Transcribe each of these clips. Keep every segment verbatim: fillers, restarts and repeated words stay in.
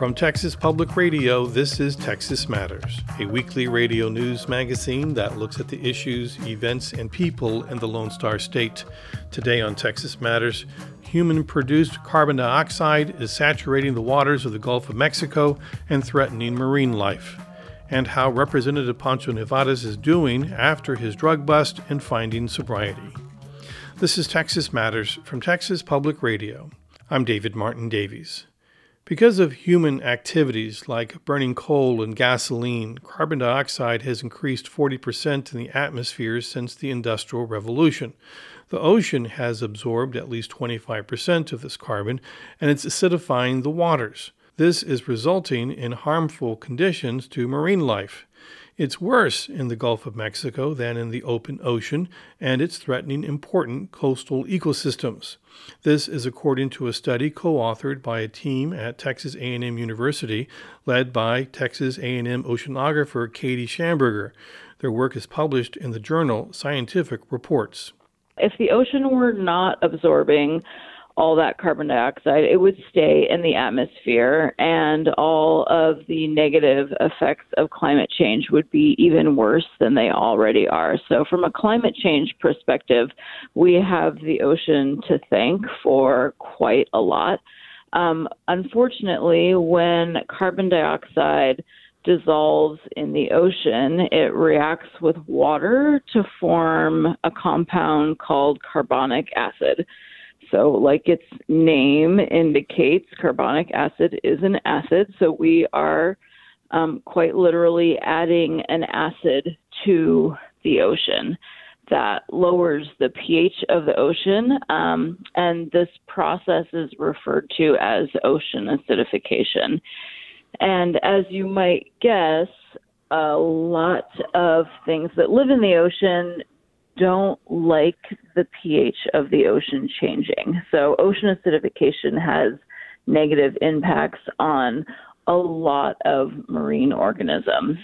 From Texas Public Radio, this is Texas Matters, a weekly radio news magazine that looks at the issues, events, and people in the Lone Star State. Today on Texas Matters, human-produced carbon dioxide is saturating the waters of the Gulf of Mexico and threatening marine life, and how Representative Pancho Nevares is doing after his drug bust and finding sobriety. This is Texas Matters from Texas Public Radio. I'm David Martin Davies. Because of human activities like burning coal and gasoline, carbon dioxide has increased forty percent in the atmosphere since the Industrial Revolution. The ocean has absorbed at least twenty-five percent of this carbon, and it's acidifying the waters. This is resulting in harmful conditions to marine life. It's worse in the Gulf of Mexico than in the open ocean, and it's threatening important coastal ecosystems. This is according to a study co-authored by a team at Texas A and M University, led by Texas A and M oceanographer Katie Schamberger. Their work is published in the journal Scientific Reports. If the ocean were not absorbing all that carbon dioxide, it would stay in the atmosphere, and all of the negative effects of climate change would be even worse than they already are. So from a climate change perspective, we have the ocean to thank for quite a lot. Um, unfortunately, when carbon dioxide dissolves in the ocean, it reacts with water to form a compound called carbonic acid. So like its name indicates, carbonic acid is an acid. So we are um, quite literally adding an acid to the ocean that lowers the pH of the ocean. Um, and this process is referred to as ocean acidification. And as you might guess, a lot of things that live in the ocean don't like the pH of the ocean changing. So ocean acidification has negative impacts on a lot of marine organisms,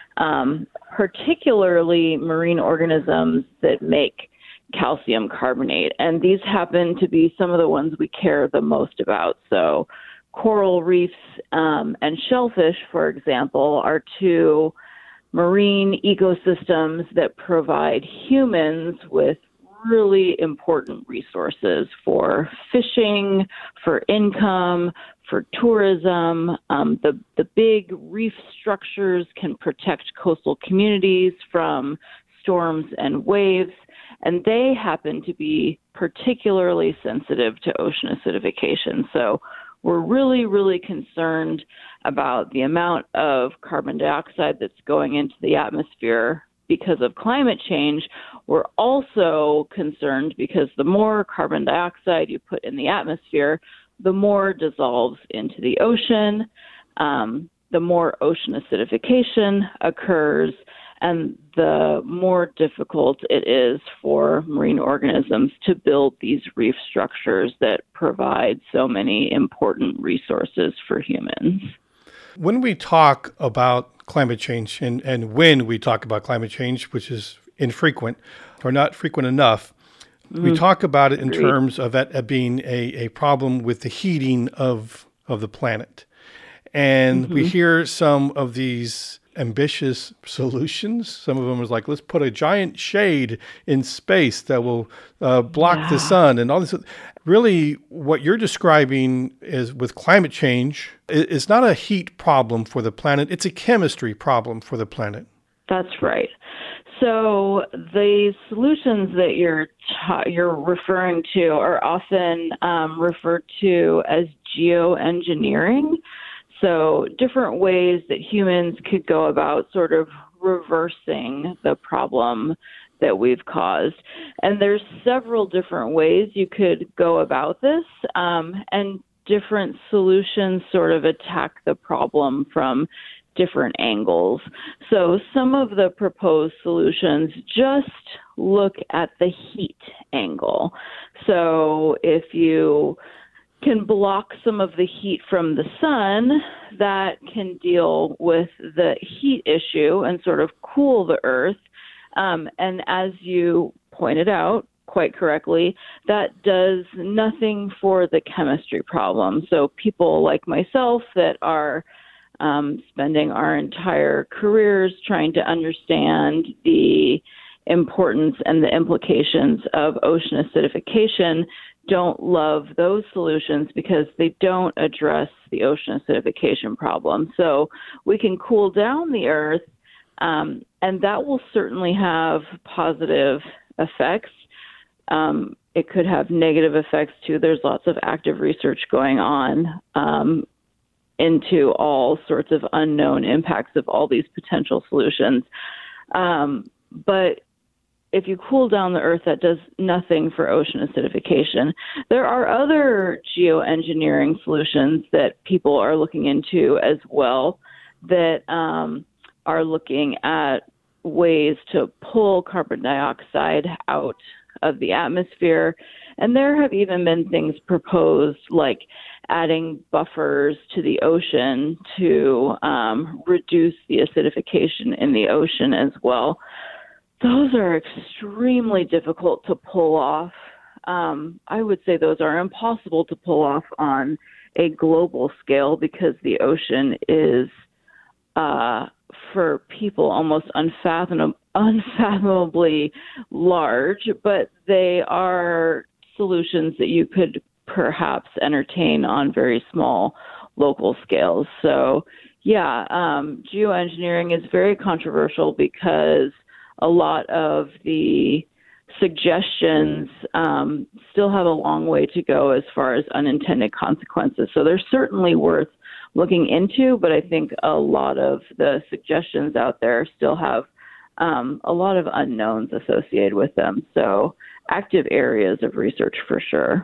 um, particularly marine organisms that make calcium carbonate. And these happen to be some of the ones we care the most about. So coral reefs um, and shellfish, for example, are two marine ecosystems that provide humans with really important resources for fishing, for income, for tourism. Um, the, the big reef structures can protect coastal communities from storms and waves, and they happen to be particularly sensitive to ocean acidification. So we're really, really concerned about the amount of carbon dioxide that's going into the atmosphere because of climate change. We're also concerned because the more carbon dioxide you put in the atmosphere, the more dissolves into the ocean, um, the more ocean acidification occurs, and the more difficult it is for marine organisms to build these reef structures that provide so many important resources for humans. When we talk about climate change, and, and when we talk about climate change, which is infrequent or not frequent enough, mm, we talk about it in agreed. terms of it being a, a problem with the heating of, of the planet. And mm-hmm. we hear some of these ambitious solutions. Some of them is like, let's put a giant shade in space that will uh, block yeah. the sun and all this. Really, what you're describing is with climate change, it's not a heat problem for the planet. It's a chemistry problem for the planet. That's right. So the solutions that you're ta- you're referring to are often um, referred to as geoengineering. So different ways that humans could go about sort of reversing the problem that we've caused. And there's several different ways you could go about this, um, and different solutions sort of attack the problem from different angles. So some of the proposed solutions just look at the heat angle. So if you can block some of the heat from the sun, that can deal with the heat issue and sort of cool the earth. Um, and as you pointed out, quite correctly, that does nothing for the chemistry problem. So people like myself that are um, spending our entire careers trying to understand the importance and the implications of ocean acidification don't love those solutions because they don't address the ocean acidification problem. So we can cool down the Earth, um, and that will certainly have positive effects. Um, it could have negative effects too. There's lots of active research going on um, into all sorts of unknown impacts of all these potential solutions. Um, but if you cool down the Earth, that does nothing for ocean acidification. There are other geoengineering solutions that people are looking into as well that um, are looking at ways to pull carbon dioxide out of the atmosphere. And there have even been things proposed like adding buffers to the ocean to um, reduce the acidification in the ocean as well. Those are extremely difficult to pull off. Um, I would say those are impossible to pull off on a global scale because the ocean is, uh, for people, almost unfathom- unfathomably large, but they are solutions that you could perhaps entertain on very small local scales. So, yeah, um, geoengineering is very controversial because a lot of the suggestions um, still have a long way to go as far as unintended consequences. So they're certainly worth looking into, but I think a lot of the suggestions out there still have um, a lot of unknowns associated with them. So active areas of research for sure.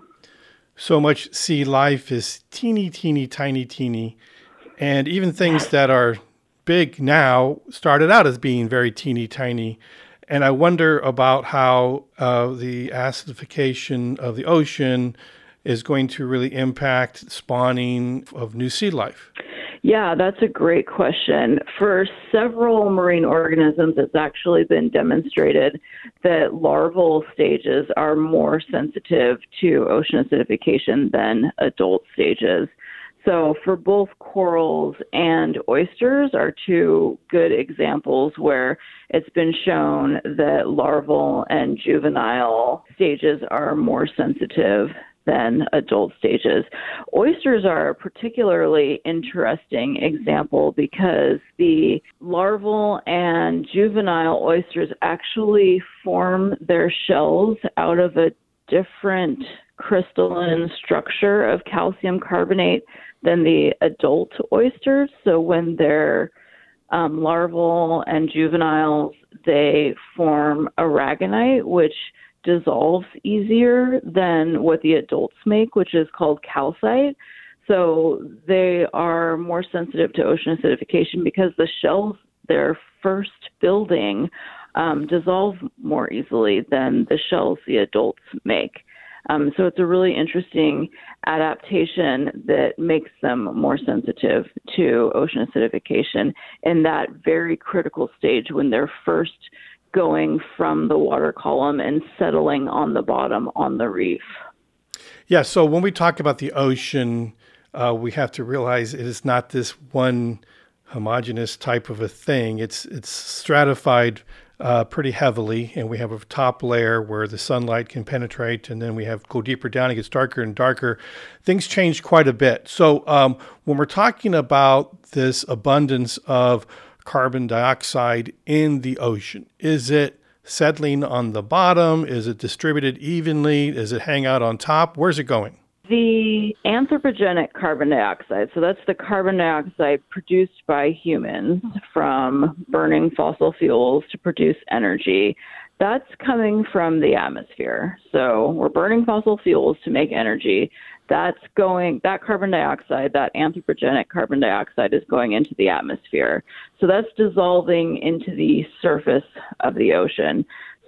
So much sea life is teeny, teeny, tiny, teeny. And even things that are big now started out as being very teeny tiny. And I wonder about how uh, the acidification of the ocean is going to really impact spawning of new sea life. Yeah, that's a great question. For several marine organisms, it's actually been demonstrated that larval stages are more sensitive to ocean acidification than adult stages. So for both corals and oysters are two good examples where it's been shown that larval and juvenile stages are more sensitive than adult stages. Oysters are a particularly interesting example because the larval and juvenile oysters actually form their shells out of a different crystalline structure of calcium carbonate than the adult oysters. So when they're um, larval and juveniles, they form aragonite, which dissolves easier than what the adults make, which is called calcite. So they are more sensitive to ocean acidification because the shells they're first building um, dissolve more easily than the shells the adults make. Um, so it's a really interesting adaptation that makes them more sensitive to ocean acidification in that very critical stage when they're first going from the water column and settling on the bottom on the reef. Yeah, so when we talk about the ocean, uh, we have to realize it is not this one homogeneous type of a thing. It's it's stratified uh, pretty heavily, and we have a top layer where the sunlight can penetrate, and then we have go deeper down, it gets darker and darker. Things change quite a bit. So um, when we're talking about this abundance of carbon dioxide in the ocean, is it settling on the bottom? Is it distributed evenly? Does it hang out on top? Where's it going? The anthropogenic carbon dioxide, so that's the carbon dioxide produced by humans from burning fossil fuels to produce energy, that's coming from the atmosphere. So we're burning fossil fuels to make energy. That's going, that carbon dioxide, that anthropogenic carbon dioxide is going into the atmosphere. So that's dissolving into the surface of the ocean.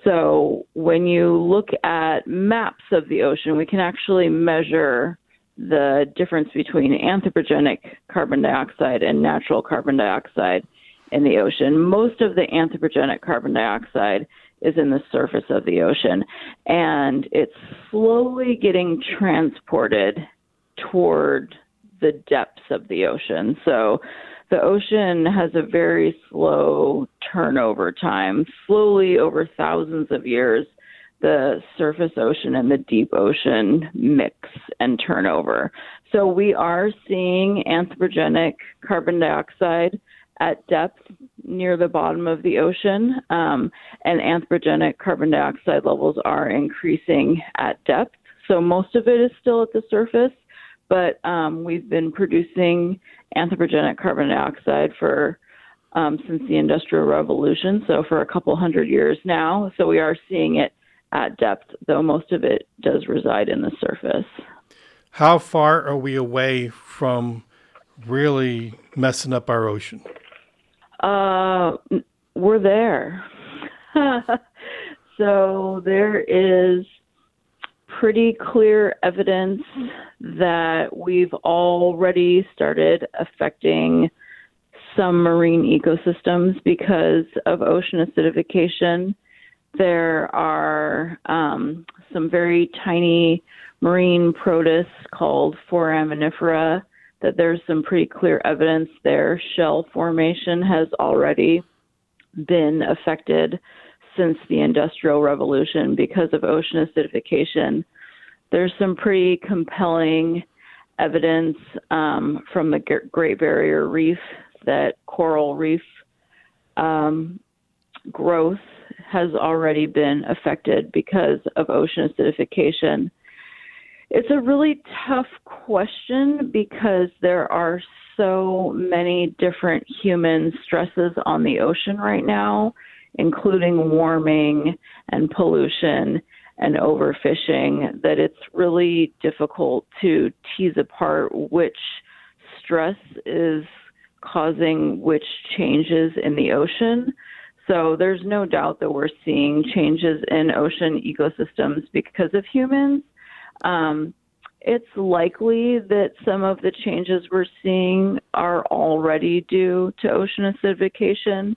So when you look at maps of the ocean, we can actually measure the difference between anthropogenic carbon dioxide and natural carbon dioxide in the ocean. Most of the anthropogenic carbon dioxide is in the surface of the ocean, and it's slowly getting transported toward the depths of the ocean. So the ocean has a very slow turnover time. Slowly, over thousands of years, the surface ocean and the deep ocean mix and turn over. So we are seeing anthropogenic carbon dioxide at depth near the bottom of the ocean, um, and anthropogenic carbon dioxide levels are increasing at depth. So most of it is still at the surface, but um, we've been producing anthropogenic carbon dioxide for um, since the Industrial Revolution, so for a couple hundred years now. So we are seeing it at depth, though most of it does reside in the surface. How far are we away from really messing up our ocean? Uh, we're there. So there is pretty clear evidence that we've already started affecting some marine ecosystems because of ocean acidification. There are um, some very tiny marine protists called foraminifera that there's some pretty clear evidence their shell formation has already been affected since the Industrial Revolution because of ocean acidification. There's some pretty compelling evidence um, from the Great Barrier Reef that coral reef um, growth has already been affected because of ocean acidification. It's a really tough question because there are so many different human stresses on the ocean right now, including warming and pollution and overfishing, that it's really difficult to tease apart which stress is causing which changes in the ocean. So there's no doubt that we're seeing changes in ocean ecosystems because of humans. Um, it's likely that some of the changes we're seeing are already due to ocean acidification,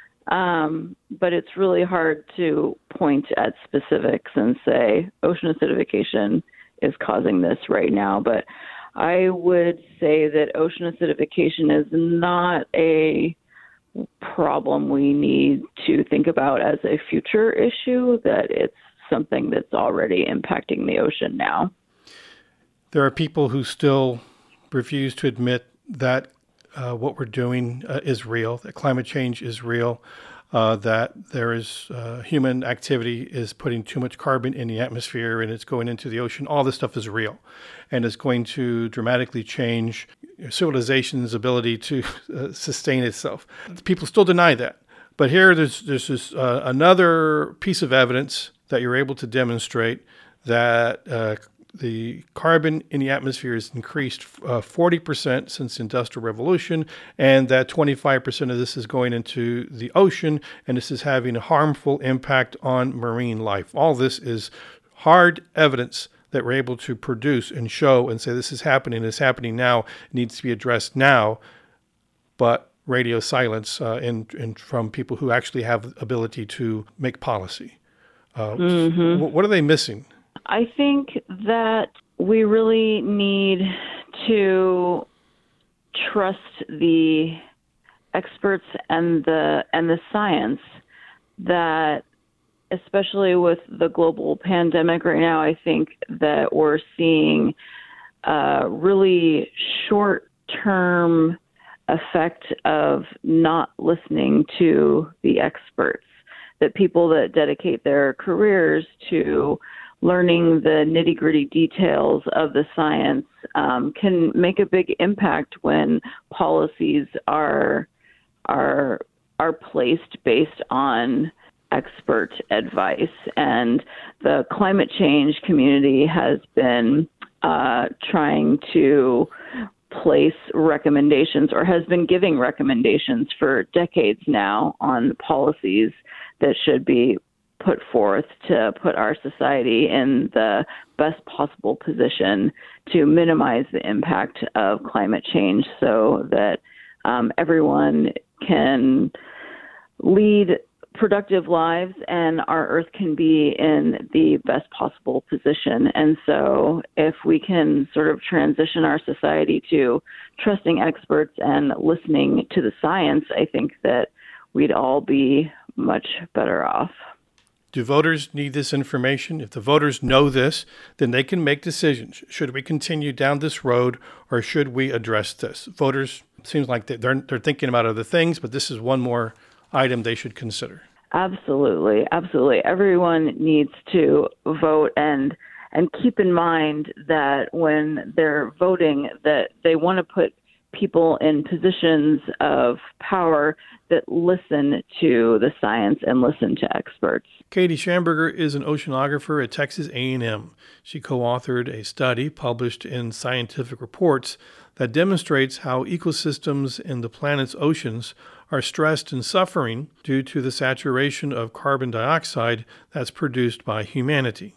um, but it's really hard to point at specifics and say ocean acidification is causing this right now. But I would say that ocean acidification is not a problem we need to think about as a future issue, that it's something that's already impacting the ocean now. There are people who still refuse to admit that uh, what we're doing uh, is real, that climate change is real, uh, that there is uh, human activity is putting too much carbon in the atmosphere and it's going into the ocean. All this stuff is real and it's going to dramatically change civilization's ability to uh, sustain itself. People still deny that. But here there's, there's this, uh, another piece of evidence that you're able to demonstrate that uh, the carbon in the atmosphere has increased uh, forty percent since the Industrial Revolution, and that twenty-five percent of this is going into the ocean, and this is having a harmful impact on marine life. All this is hard evidence that we're able to produce and show and say this is happening, it's happening now, it needs to be addressed now, but radio silence uh, in, in, from people who actually have the ability to make policy. Uh, mm-hmm. What are they missing? I think that we really need to trust the experts and the and the science, that especially with the global pandemic right now, I think that we're seeing a really short-term effect of not listening to the experts, that people that dedicate their careers to learning the nitty-gritty details of the science um, can make a big impact when policies are are are placed based on expert advice. And the climate change community has been uh, trying to place recommendations, or has been giving recommendations for decades now, on policies that should be put forth to put our society in the best possible position to minimize the impact of climate change, so that um, everyone can lead productive lives and our Earth can be in the best possible position. And so if we can sort of transition our society to trusting experts and listening to the science, I think that we'd all be much better off. Do voters need this information? If the voters know this, then they can make decisions. Should we continue down this road or should we address this? Voters, it seems like they're, they're thinking about other things, but this is one more item they should consider. Absolutely. Absolutely. Everyone needs to vote and and keep in mind that when they're voting that they want to put people in positions of power that listen to the science and listen to experts. Katie Schamberger is an oceanographer at Texas A and M. She co-authored a study published in Scientific Reports that demonstrates how ecosystems in the planet's oceans are stressed and suffering due to the saturation of carbon dioxide that's produced by humanity.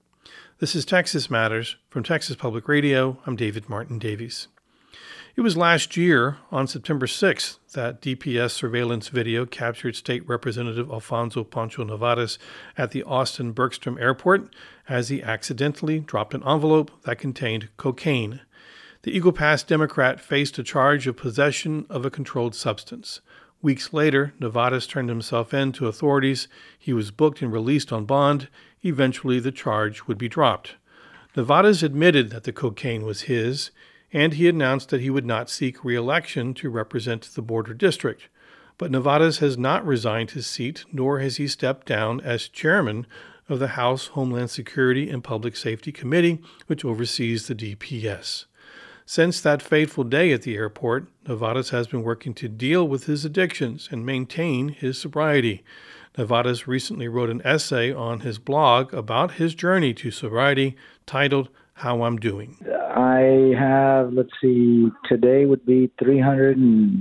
This is Texas Matters from Texas Public Radio. I'm David Martin Davies. It was last year, on September sixth, that D P S surveillance video captured State Representative Alfonso Poncho Nevares at the Austin Bergstrom Airport as he accidentally dropped an envelope that contained cocaine. The Eagle Pass Democrat faced a charge of possession of a controlled substance. Weeks later, Nevares turned himself in to authorities. He was booked and released on bond. Eventually, the charge would be dropped. Nevares admitted that the cocaine was his, and he announced that he would not seek re-election to represent the border district. But Nevares has not resigned his seat, nor has he stepped down as chairman of the House Homeland Security and Public Safety Committee, which oversees the D P S. Since that fateful day at the airport, Nevares has been working to deal with his addictions and maintain his sobriety. Nevares recently wrote an essay on his blog about his journey to sobriety titled How I'm Doing. I have, let's see, today would be three hundred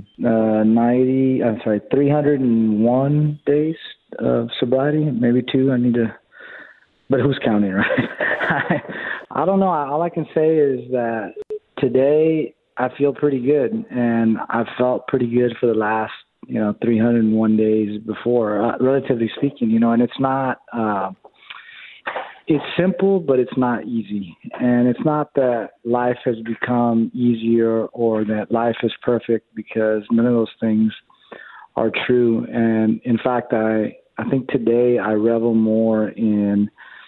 ninety, I'm sorry, three hundred one days of sobriety, maybe two. I need to, but who's counting, right? I don't know. All I can say is that today I feel pretty good, and I've felt pretty good for the last, you know, three hundred one days before, uh, relatively speaking, you know, and it's not, uh, it's simple, but it's not easy. And it's not that life has become easier or that life is perfect, because none of those things are true. And in fact, I, I think today I revel more in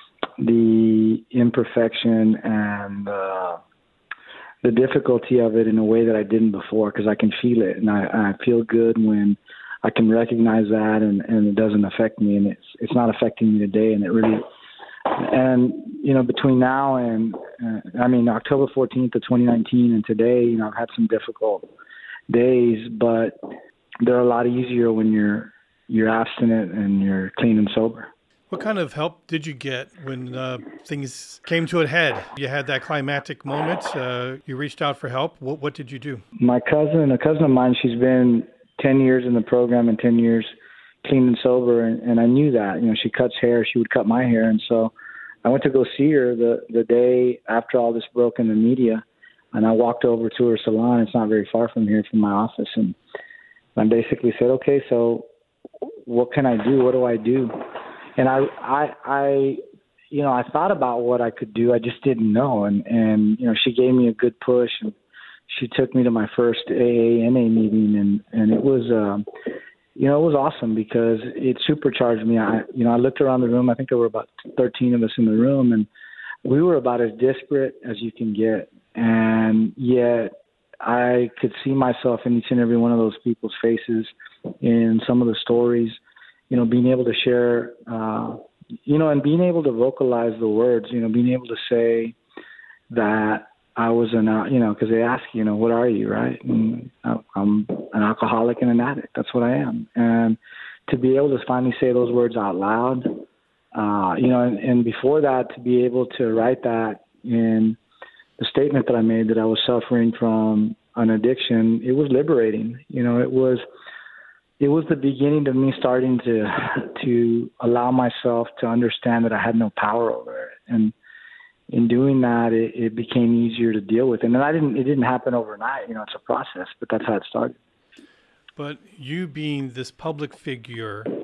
the imperfection and uh, the difficulty of it in a way that I didn't before, because I can feel it. And I, I feel good when I can recognize that and, and it doesn't affect me. And it's, it's not affecting me today. And it really... And, you know, between now and, uh, I mean, October fourteenth of twenty nineteen and today, you know, I've had some difficult days, but they're a lot easier when you're you're abstinent and you're clean and sober. What kind of help did you get when uh, things came to a head? You had that climactic moment. Uh, you reached out for help. What, what did you do? My cousin, a cousin of mine, she's been ten years in the program and ten years clean and sober, and, and I knew that. You know, she cuts hair, she would cut my hair, and so I went to go see her the the day after all this broke in the media, and I walked over to her salon. It's not very far from here, from my office, and I basically said, "Okay, so what can I do? What do I do?" And I, I, I, you know, I thought about what I could do. I just didn't know, and and you know, she gave me a good push, and she took me to my first A A N A meeting, and and it was. Um, You know, it was awesome because it supercharged me. I, you know, I looked around the room. I think there were about thirteen of us in the room, and we were about as disparate as you can get. And yet I could see myself in each and every one of those people's faces in some of the stories, you know, being able to share, uh, you know, and being able to vocalize the words, you know, being able to say that I was an, uh, you know, because they ask, you know, what are you, right? And I'm an alcoholic and an addict. That's what I am. And to be able to finally say those words out loud, uh, you know, and, and before that, to be able to write that in the statement that I made that I was suffering from an addiction, it was liberating. You know, it was, it was the beginning of me starting to, to allow myself to understand that I had no power over it. And in doing that, it, it became easier to deal with. And I didn't, it didn't happen overnight. You know, it's a process, but that's how it started. But you being this public figure,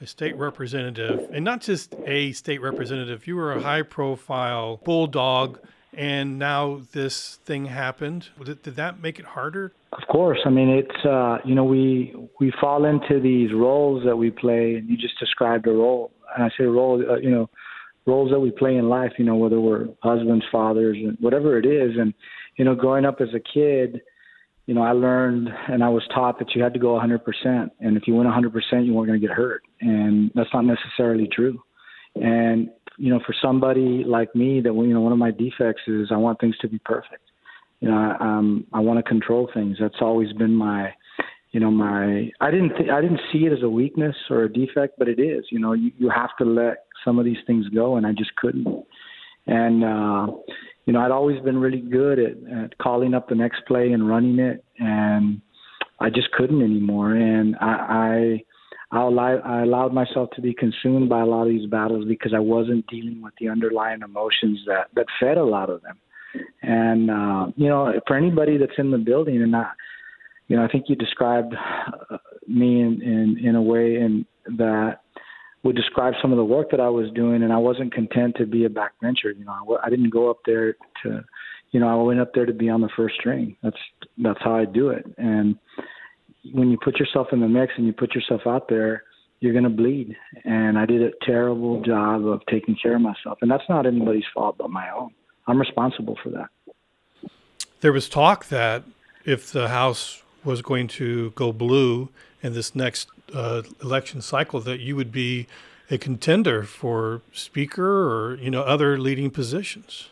a state representative, and not just a state representative. You were a high-profile bulldog, and now this thing happened. Did, did that make it harder? Of course. I mean, it's, uh, you know, we we fall into these roles that we play, and you just described a role. And I say role, uh, you know, roles that we play in life, you know, whether we're husbands, fathers, and whatever it is. And, you know, growing up as a kid, you know, I learned and I was taught that you had to go one hundred percent. And if you went one hundred percent, you weren't going to get hurt. And that's not necessarily true. And, you know, for somebody like me, that, you know, one of my defects is I want things to be perfect. You know, I, um, I want to control things. That's always been my, you know, my, I didn't, th- I didn't see it as a weakness or a defect, but it is. You know, you, you have to let some of these things go, and I just couldn't. And, uh, you know, I'd always been really good at, at calling up the next play and running it, and I just couldn't anymore. And I, I, I allowed, I allowed myself to be consumed by a lot of these battles because I wasn't dealing with the underlying emotions that, that fed a lot of them. And, uh, you know, for anybody that's in the building, and I, you know, I think you described uh, me in, in, in a way in that would describe some of the work that I was doing, and I wasn't content to be a backbencher. You know, I, I didn't go up there to, you know, I went up there to be on the first string. That's that's how I do it. And when you put yourself in the mix and you put yourself out there, you're going to bleed. And I did a terrible job of taking care of myself, and that's not anybody's fault but my own. I'm responsible for that. There was talk that if the House was going to go blue in this next uh, election cycle, that you would be a contender for Speaker or, you know, other leading positions.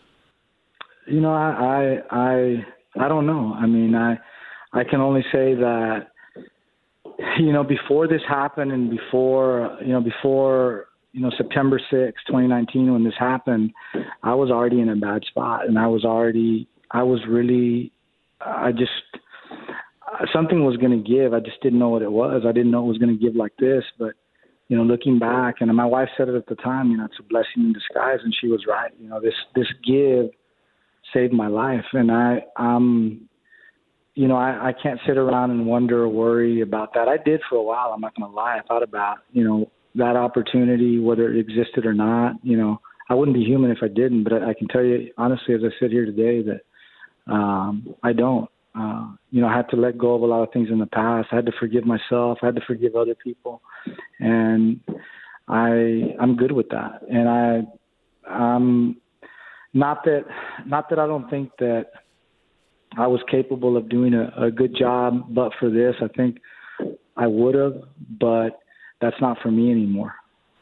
You know, I, I, I, I don't know. I mean, I, I can only say that, you know, before this happened and before, you know, before, you know, September sixth, twenty nineteen, when this happened, I was already in a bad spot, and I was already, I was really, I just, something was going to give. I just didn't know what it was. I didn't know it was going to give like this. But, you know, looking back, and my wife said it at the time, you know, it's a blessing in disguise. And she was right. You know, this, this give saved my life. And I, um, you know, I, I can't sit around and wonder or worry about that. I did for a while. I'm not going to lie. I thought about, you know, that opportunity, whether it existed or not. You know, I wouldn't be human if I didn't. But I, I can tell you, honestly, as I sit here today, that um, I don't. Uh, you know, I had to let go of a lot of things in the past. I had to forgive myself. I had to forgive other people, and I, I'm good with that. And I, um, not that, not that I don't think that I was capable of doing a, a good job, but for this, I think I would have. But that's not for me anymore.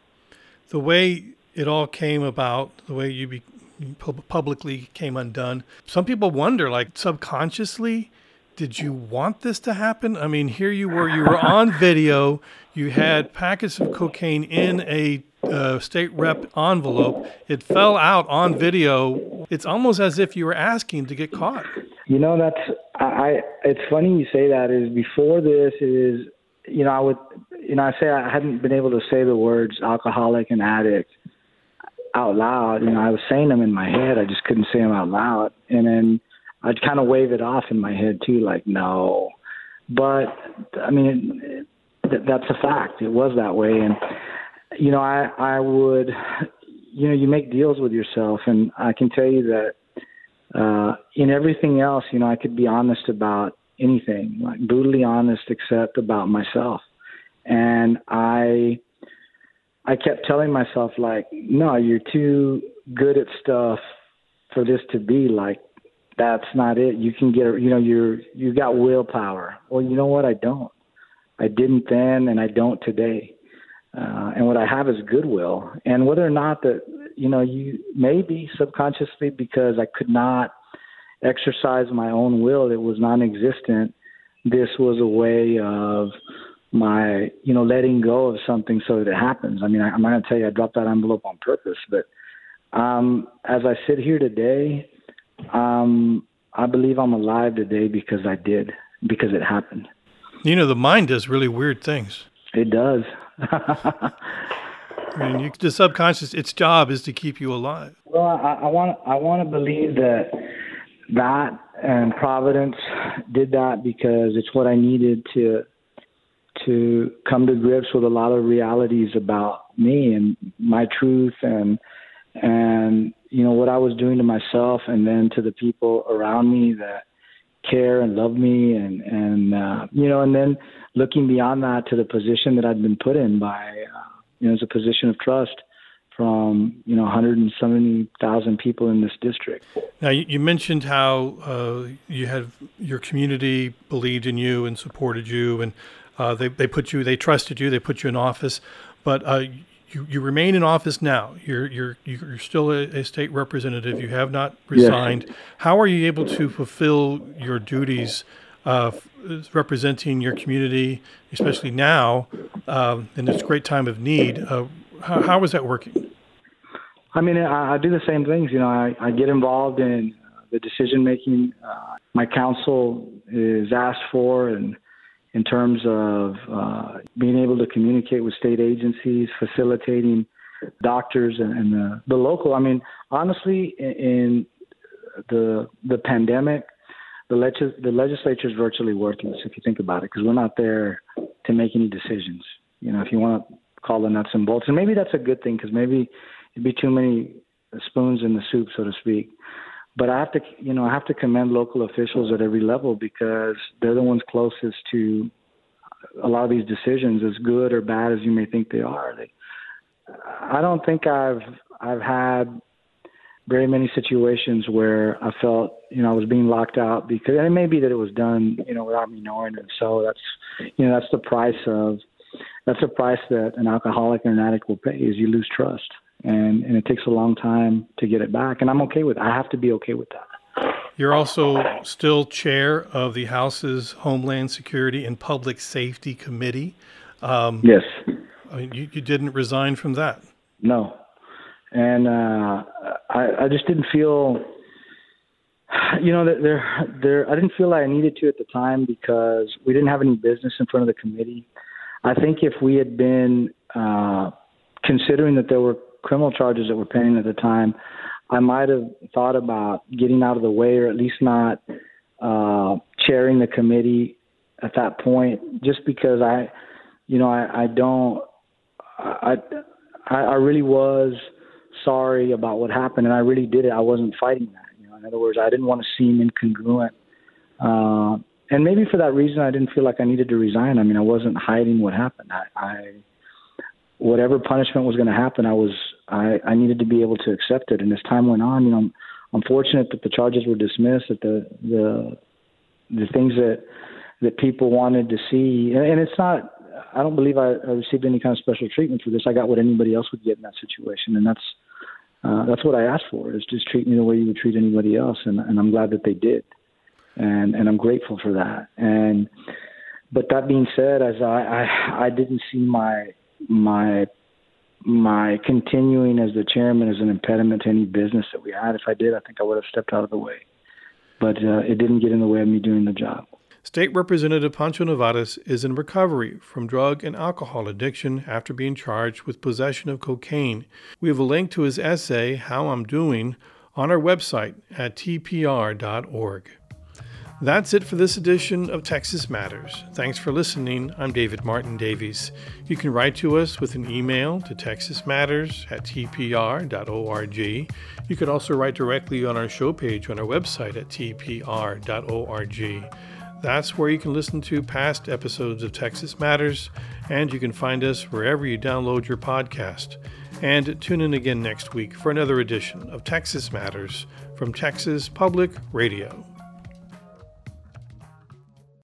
The way it all came about, the way you be, publicly came undone. Some people wonder, like, subconsciously, did you want this to happen? I mean, here you were, you were on video, you had packets of cocaine in a uh, state rep envelope. It fell out on video. It's almost as if you were asking to get caught. You know, that's, I, it's funny you say that. Is before this is, you know, I would, you know, I say I hadn't been able to say the words alcoholic and addict out loud. You know, I was saying them in my head. I just couldn't say them out loud. And then I'd kind of wave it off in my head too, like, no. But I mean, it, it, that's a fact. It was that way. And, you know, I, I would, you know, you make deals with yourself. And I can tell you that uh, in everything else, you know, I could be honest about anything, like brutally honest, except about myself. And I, I kept telling myself, like, no, you're too good at stuff for this to be like, that's not it. You can get, you know, you're, you got willpower. Well, you know what? I don't. I didn't then, and I don't today. Uh, and what I have is goodwill. And whether or not that, you know, you maybe subconsciously, because I could not exercise my own will, it was non-existent. This was a way of my, you know, letting go of something so that it happens. I mean, I, I'm not going to tell you I dropped that envelope on purpose, but um, as I sit here today, um, I believe I'm alive today because I did, because it happened. You know, the mind does really weird things. It does. I mean, you, the subconscious, its job is to keep you alive. Well, I, I want, I want to believe that that and Providence did that because it's what I needed to to come to grips with a lot of realities about me and my truth and and you know what I was doing to myself and then to the people around me that care and love me and and uh, you know and then looking beyond that to the position that I'd been put in by uh, you know as a position of trust from you know one hundred seventy thousand people in this district. Now you, you mentioned how uh, you had your community believed in you and supported you, and uh, they they put you they trusted you, they put you in office, but uh, you you remain in office now. You're you're you're still a, a state representative. You have not resigned. Yes. How are you able to fulfill your duties uh, representing your community, especially now uh, in this great time of need? Uh, how, how is that working? I mean, I, I do the same things. You know, I, I get involved in the decision making. Uh, my counsel is asked for, and in terms of uh, being able to communicate with state agencies, facilitating doctors and, and the, the local. I mean, honestly, in, in the the pandemic, the, legis- the legislature is virtually worthless if you think about it, because we're not there to make any decisions. You know, if you want to call the nuts and bolts, and maybe that's a good thing, because maybe it'd be too many spoons in the soup, so to speak. But I have to, you know, I have to commend local officials at every level, because they're the ones closest to a lot of these decisions, as good or bad as you may think they are. They, I don't think I've I've had very many situations where I felt, you know, I was being locked out because, and it may be that it was done, you know, without me knowing it. So that's, you know, that's the price of, that's the price that an alcoholic or an addict will pay, is you lose trust. And, and it takes a long time to get it back. And I'm okay with it. I have to be okay with that. You're also still chair of the House's Homeland Security and Public Safety Committee. Um, yes. I mean, you, you didn't resign from that. No. And uh, I, I just didn't feel, you know, that there, there. I didn't feel like I needed to at the time, because we didn't have any business in front of the committee. I think if we had been uh, considering that there were criminal charges that were pending at the time, I might have thought about getting out of the way, or at least not uh, chairing the committee at that point, just because I, you know, I, I don't, I, I really was sorry about what happened, and I really did it. I wasn't fighting that. You know, in other words, I didn't want to seem incongruent. Uh, and maybe for that reason, I didn't feel like I needed to resign. I mean, I wasn't hiding what happened. I, I whatever punishment was going to happen, I was, I, I needed to be able to accept it. And as time went on, you know, I'm, I'm fortunate that the charges were dismissed, that the, the, the things that, that people wanted to see, and, and it's not, I don't believe I, I received any kind of special treatment for this. I got what anybody else would get in that situation. And that's, uh, that's what I asked for, is just treat me the way you would treat anybody else. And, and I'm glad that they did. And, and I'm grateful for that. And, but that being said, as I, I, I didn't see my, my, my continuing as the chairman as an impediment to any business that we had. If I did, I think I would have stepped out of the way. But uh, it didn't get in the way of me doing the job. State Representative Pancho Nevares is in recovery from drug and alcohol addiction after being charged with possession of cocaine. We have a link to his essay, How I'm Doing, on our website at T P R dot org. That's it for this edition of Texas Matters. Thanks for listening. I'm David Martin Davies. You can write to us with an email to texas matters at T P R dot org. You could also write directly on our show page on our website at T P R dot org. That's where you can listen to past episodes of Texas Matters, and you can find us wherever you download your podcast. And tune in again next week for another edition of Texas Matters from Texas Public Radio.